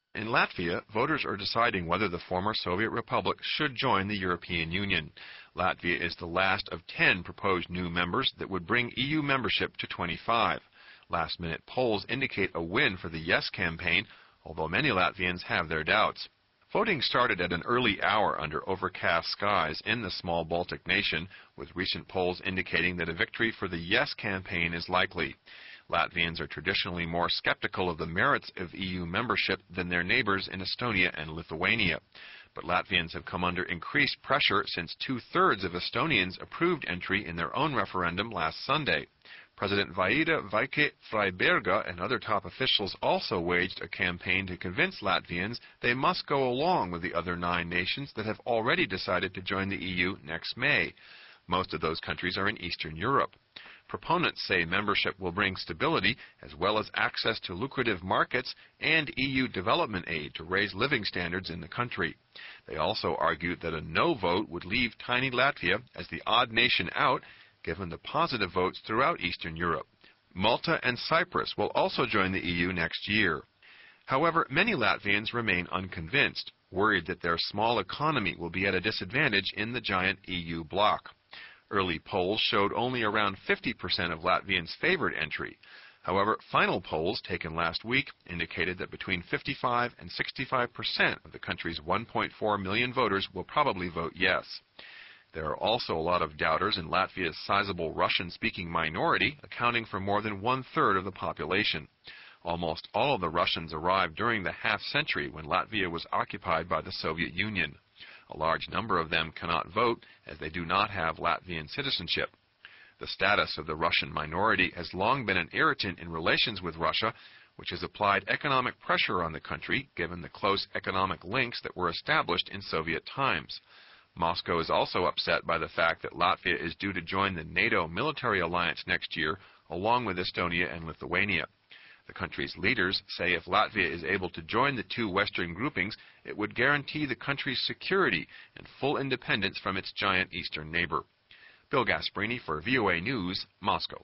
In Latvia, voters are deciding whether the former Soviet republic should join the European Union. Latvia is the last of 10 proposed new members that would bring EU membership to 25. Last-minute polls indicate a win for the Yes campaign, although many Latvians have their doubts. Voting started at an early hour under overcast skies in the small Baltic nation, with recent polls indicating that a victory for the Yes campaign is likely. Latvians are traditionally more skeptical of the merits of EU membership than their neighbors in Estonia and Lithuania. But Latvians have come under increased pressure since two-thirds of Estonians approved entry in their own referendum last Sunday. President Vaida Vaike-Freiberga and other top officials also waged a campaign to convince Latvians they must go along with the other 9 nations that have already decided to join the EU next May. Most of those countries are in Eastern Europe. Proponents say membership will bring stability as well as access to lucrative markets and EU development aid to raise living standards in the country. They also argued that a no vote would leave tiny Latvia as the odd nation out, given the positive votes throughout Eastern Europe. Malta and Cyprus will also join the EU next year. However, many Latvians remain unconvinced, worried that their small economy will be at a disadvantage in the giant EU bloc. Early polls showed only around 50% of Latvians favored entry. However, final polls taken last week indicated that between 55 and 65% of the country's 1.4 million voters will probably vote yes. There are also a lot of doubters in Latvia's sizable Russian-speaking minority, accounting for more than one-third of the population. Almost all of the Russians arrived during the half-century when Latvia was occupied by the Soviet Union. A large number of them cannot vote as they do not have Latvian citizenship. The status of the Russian minority has long been an irritant in relations with Russia, which has applied economic pressure on the country given the close economic links that were established in Soviet times. Moscow is also upset by the fact that Latvia is due to join the NATO military alliance next year, along with Estonia and Lithuania. The country's leaders say if Latvia is able to join the two Western groupings, it would guarantee the country's security and full independence from its giant eastern neighbor. Bill Gasparini for VOA News, Moscow.